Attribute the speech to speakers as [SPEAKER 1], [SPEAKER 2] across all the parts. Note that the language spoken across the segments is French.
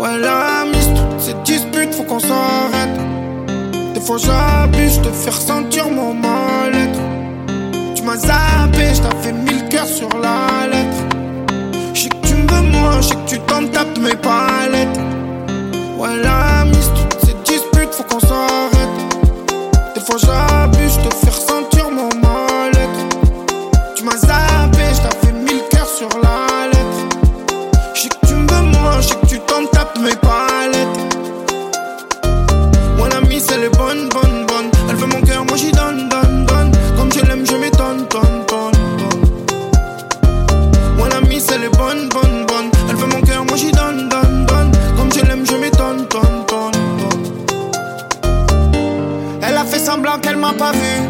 [SPEAKER 1] Ouais, la mise, toutes ces disputes, faut qu'on s'arrête. Des fois j'abuse, je te fais ressentir mon mal-être. Tu m'as zappé, je t'avais mis le cœur sur la lettre. Je sais que tu me veux moi, je sais que tu t'en tapes de mes palettes. Ouais, la mise, toutes ces disputes, faut qu'on s'arrête. Des fois j'abuse, je te fais ressentir mon mal-être. Tu m'as zappé, je t'avais mis le cœur sur la lettre. Je sais que tu me veux moi, je sais que tu t'en tapes de mes palettes. Ouais, la mise, elle est bonne, bonne, bonne. Elle veut mon cœur, moi j'y donne, donne, donne. Comme je l'aime, je m'étonne, tonne, tonne, tonne. Ouais, la mise, elle est bonne, bonne, bonne. Elle veut mon cœur, moi j'y donne, donne, donne. Comme je l'aime, je m'étonne, tonne, tonne, tonne. Elle a fait semblant qu'elle m'a pas vu.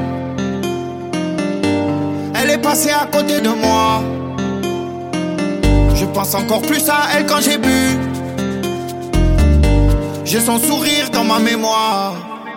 [SPEAKER 1] Elle est passée à côté de moi. Je pense encore plus à elle quand j'ai bu. J'ai son sourire dans ma mémoire.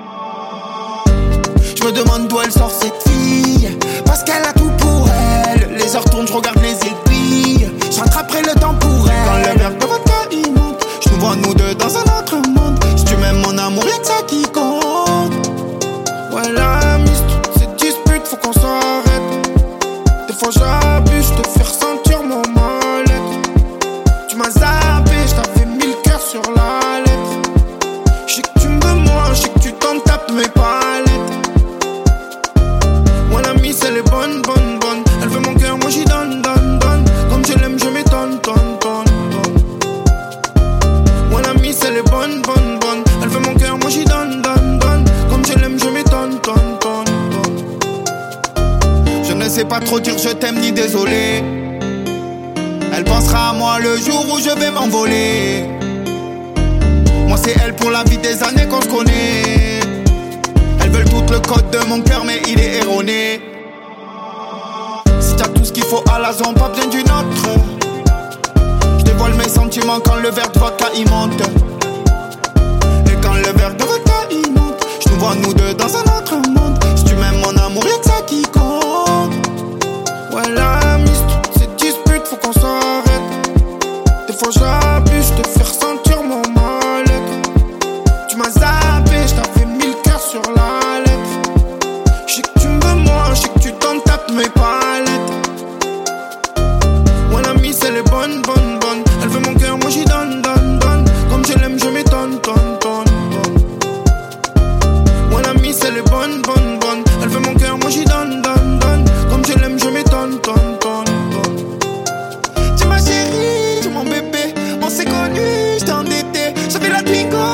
[SPEAKER 1] Je me demande d'où elle sort cette fille. Parce qu'elle a tout pour elle. Les heures tournent, je regarde les aiguilles. Je rattraperai le temps pour elle. Quand le verre de vodka il monte, je nous vois nous deux dans un autre monde. Si tu m'aimes mon amour, y'a que ça qui compte. Ouais, la mise, toutes ces disputes, faut qu'on s'arrête. Des fois j'abuse, je te fais ressentir mon mal-être. Tu m'as zappé, je t'avais mis le cœur sur la lettre. Je sais que tu me veux moi, je sais que tu t'en tapes de mes palettes. Ouais, la mise, elle est bonne, bonne, bonne. Elle veut mon cœur, moi j'y donne, donne, donne. Comme je l'aime, je m'étonne, tonne, tonne, tonne. Ouais, la mise, elle est bonne, bonne, bonne. Elle veut mon cœur, moi j'y donne, donne, donne. Comme je l'aime, je m'étonne, tonne, tonne, tonne. Je ne sais pas trop dire je t'aime ni désolé. Elle pensera à moi le jour où je vais m'envoler. Moi c'est elle pour la vie des années qu'on se connaît. Elles veulent tout le code de mon cœur mais il est erroné. Si t'as tout ce qu'il faut à la zone, pas besoin d'une autre. Je dévoile mes sentiments quand le verre de vodka il monte. Et quand le verre de vodka il monte, je nous vois nous deux dans un autre monde. Si tu m'aimes mon amour, y'a que ça qui compte. Ouais, la mise, toutes ces disputes, faut qu'on s'arrête. Des fois j'abuse, je te fais ressentir mon mal-être. Tu m'as zappé, je t'avais mis le cœur sur la lettre. Je sais que tu me veux moi, je sais que tu t'en tapes de mes palettes. Ouais, la mise, elle est bonne, bonne, bonne. Elle veut mon cœur, moi j'y donne, donne, donne. Comme je l'aime, je m'étonne, tonne, tonne, tonne. Ouais, la mise, elle est bonne, bonne, bonne. Elle veut mon cœur, moi j'y donne, donne, donne. Comme je l'aime, je m'étonne, tonne, tonne, tonne. Tu ma chérie, tu mon bébé. On s'est connus, j'étais endetté. J'avais la bingo.